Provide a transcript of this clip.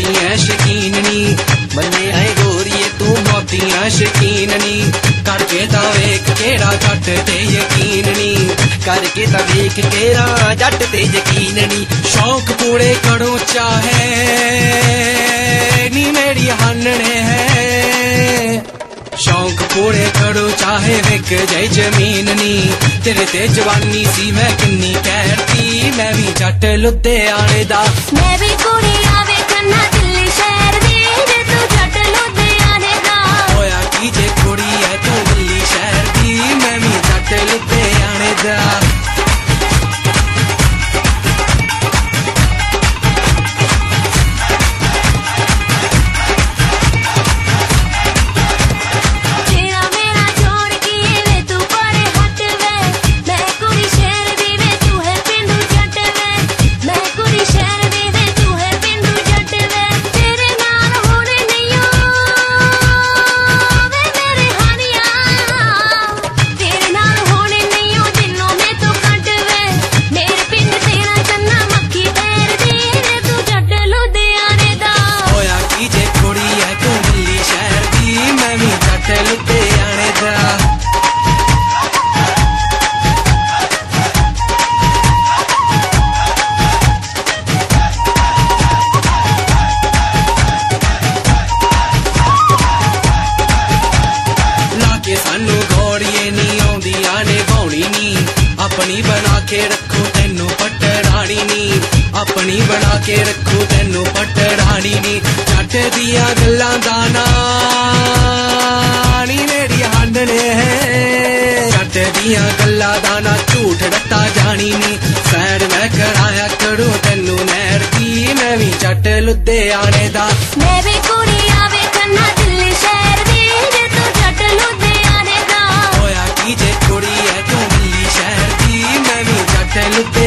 मोतियां शकीन नी मन्ने है गोरीए तू मोतियां शकीन नी करके ता वेख केड़ा जट ते यकीन नी करके ता वेख केड़ा जट ते यकीन नी शौक पूरे करो चाहे नी मेरी हानने है शौक पूरे करो चाहे विक जाए जमीन नी तेरे ते जवानी सी मैं किन्नी कहती मैं भी जट लुधियाने दा मैं भी कुड़ी आवे कन्ना दिल्ली शहर दी जे तू जट लुधियाने दा होया की जे कुड़ी है तू दिल्ली शहर दी मैं भी जट लुधियाने दा सानू घोड़िए नी आउंदियां ने भौणी नी अपनी बना के रखो तेनू पटरानी नी अपनी बना के रखो तेनू पटरानी नी जट दियां गल्लां दा नी मेरी हांडने है जट दियां गल्लां दा ना झूठ रत्ता जानी नी सैर मैं कराया करूं तेनू नहर दी मैं भी जट लुधियाने दा मैं भी कुड़ी आवे कन्ना दिल्ली शहर दी जे तू जट लुधियाने दा होया की जे कुड़ी है तू दिल्ली शहर दी मैं भी जट लुधियाने